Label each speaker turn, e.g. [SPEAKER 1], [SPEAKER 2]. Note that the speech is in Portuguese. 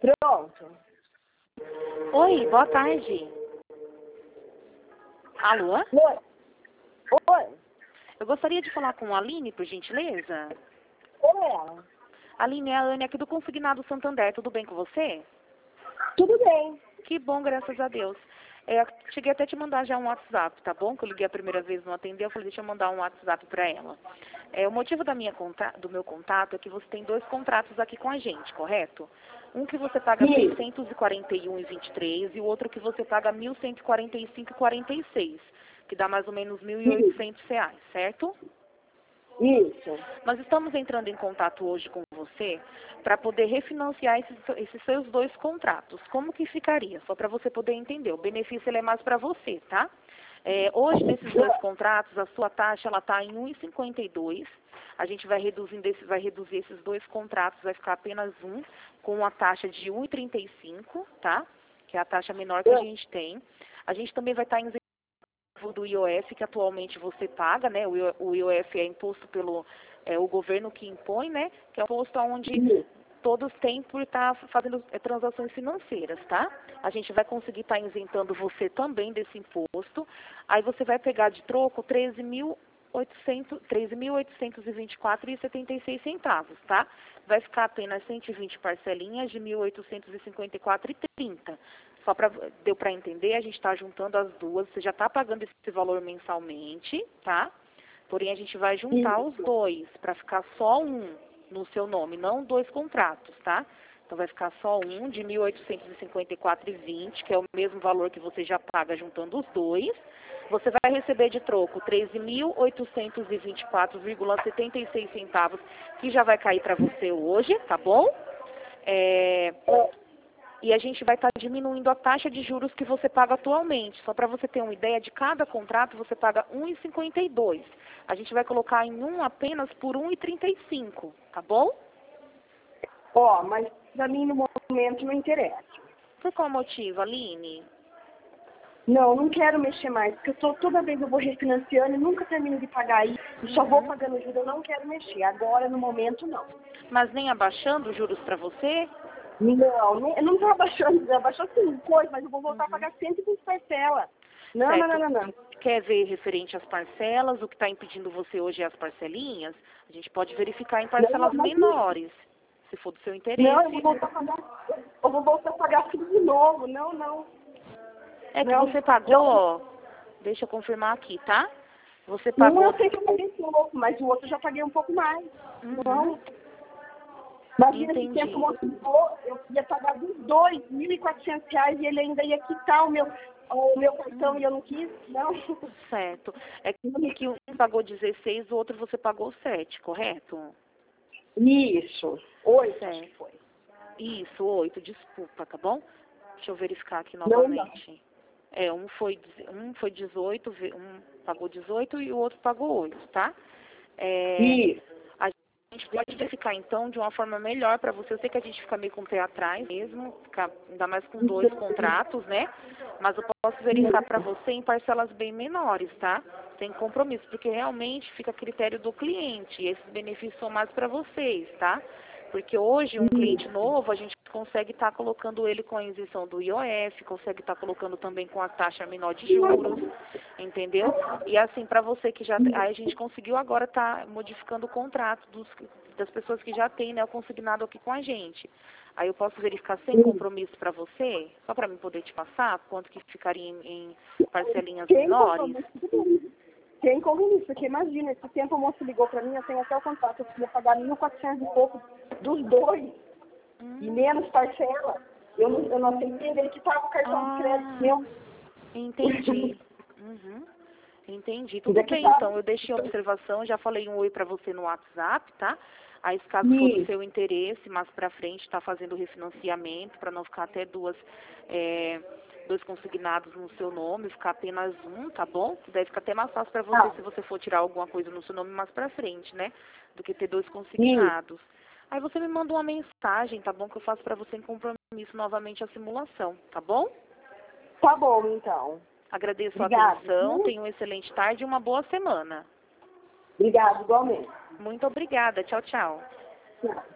[SPEAKER 1] Pronto.
[SPEAKER 2] Oi, boa tarde. Alô?
[SPEAKER 1] Oi. Oi.
[SPEAKER 2] Eu gostaria de falar com a Aline, por gentileza.
[SPEAKER 1] Oi, ela.
[SPEAKER 2] Aline, é a Anne aqui do Consignado Santander. Tudo bem com você?
[SPEAKER 1] Tudo bem.
[SPEAKER 2] Que bom, graças a Deus. Cheguei até a te mandar já um WhatsApp, tá bom? Que eu liguei a primeira vez, não atendeu. Eu falei, deixa eu mandar um WhatsApp para ela. O motivo do meu contato é que você tem 2 contratos aqui com a gente, correto? Um que você paga
[SPEAKER 1] Sim.
[SPEAKER 2] 641,23 e o outro que você paga 1.145,46, que dá mais ou menos R$ 1.800, certo?
[SPEAKER 1] Isso.
[SPEAKER 2] Nós estamos entrando em contato hoje com você para poder refinanciar esses seus 2 contratos. Como que ficaria? Só para você poder entender. O benefício ele é mais para você, tá? Hoje, nesses 2 contratos, a sua taxa está em 1,52. A gente vai reduzir esses 2 contratos, vai ficar apenas um, com a taxa de 1,35, tá? Que é a taxa menor que a gente tem. A gente também vai estar em do IOF que atualmente você paga, né? O IOF é imposto pelo o governo que impõe, né? Que é um imposto onde todos têm por estar fazendo transações financeiras, tá? A gente vai conseguir estar isentando você também desse imposto. Aí você vai pegar de troco 13.824,76 tá? Vai ficar apenas 120 parcelinhas de 1.854,30. Deu para entender, a gente está juntando as duas, você já está pagando esse valor mensalmente, tá? Porém, a gente vai juntar os 2, para ficar só um no seu nome, não 2 contratos, tá? Então, vai ficar só um de 1.854,20, que é o mesmo valor que você já paga juntando os 2. Você vai receber de troco 13.824,76 que já vai cair para você hoje, tá bom? E a gente vai estar diminuindo a taxa de juros que você paga atualmente. Só para você ter uma ideia, de cada contrato você paga 1,52. A gente vai colocar em um apenas por 1,35, tá bom?
[SPEAKER 1] Mas para mim no momento não interessa.
[SPEAKER 2] Por qual motivo, Aline?
[SPEAKER 1] Não quero mexer mais, porque toda vez eu vou refinanciando e nunca termino de pagar isso. Só vou pagando juros, eu não quero mexer. Agora, no momento, não.
[SPEAKER 2] Mas nem abaixando os juros para você?
[SPEAKER 1] Não, eu não estou abaixando, abaixou sim, mas eu vou voltar a pagar 120 parcelas. Não.
[SPEAKER 2] Quer ver referente às parcelas? O que está impedindo você hoje é as parcelinhas? A gente pode verificar em parcelas menores, se for do seu interesse.
[SPEAKER 1] Não, eu vou voltar a pagar tudo de novo. Não.
[SPEAKER 2] É que você pagou, deixa eu confirmar aqui, tá? Você pagou...
[SPEAKER 1] Não, eu sei que eu paguei pouco, mas o outro eu já paguei um pouco mais. Não. Imagina esse tempo, eu ia pagar dos 2.400 reais e ele ainda ia quitar o meu cartão e eu não quis, não.
[SPEAKER 2] Certo. É que um pagou 16, o outro você pagou 7, correto?
[SPEAKER 1] Isso. 8, acho que foi.
[SPEAKER 2] Isso, 8, desculpa, tá bom? Deixa eu verificar aqui novamente. Um foi 18, um pagou 18 e o outro pagou 8, tá?
[SPEAKER 1] Isso.
[SPEAKER 2] A gente pode verificar, então, de uma forma melhor para você. Eu sei que a gente fica meio com o pé atrás mesmo, ainda mais com 2 contratos, né? Mas eu posso verificar para você em parcelas bem menores, tá? Sem compromisso, porque realmente fica a critério do cliente. E esses benefícios são mais para vocês, tá? Porque hoje, um cliente novo, a gente consegue estar colocando ele com a isenção do IOF, consegue estar colocando também com a taxa menor de juros, entendeu? E assim, para você que já... Aí a gente conseguiu agora estar modificando o contrato das pessoas que já têm, né, o consignado aqui com a gente. Aí eu posso verificar sem compromisso para você, só para mim poder te passar, quanto que ficaria em parcelinhas menores.
[SPEAKER 1] Tem compromisso, porque imagina, esse tempo o moço ligou para mim, eu tenho até o contato, eu queria pagar 1.400 e pouco dos 2, e menos parcela. Eu não aceitei, ele quitava o cartão de crédito meu.
[SPEAKER 2] Entendi. Entendi. Tudo bem, então, eu deixei a observação, já falei um oi para você no WhatsApp, tá? Aí, caso for do seu interesse, mais para frente, tá fazendo o refinanciamento, para não ficar até 2 consignados no seu nome, ficar apenas um, tá bom? Daí fica até mais fácil para você se você for tirar alguma coisa no seu nome mais para frente, né? Do que ter 2 consignados. Aí você me manda uma mensagem, tá bom? Que eu faço para você em compromisso novamente a simulação, tá bom?
[SPEAKER 1] Tá bom, então.
[SPEAKER 2] Agradeço a atenção, tenha uma excelente tarde e uma boa semana.
[SPEAKER 1] Obrigada, igualmente.
[SPEAKER 2] Muito obrigada. Tchau, tchau.
[SPEAKER 1] Tchau.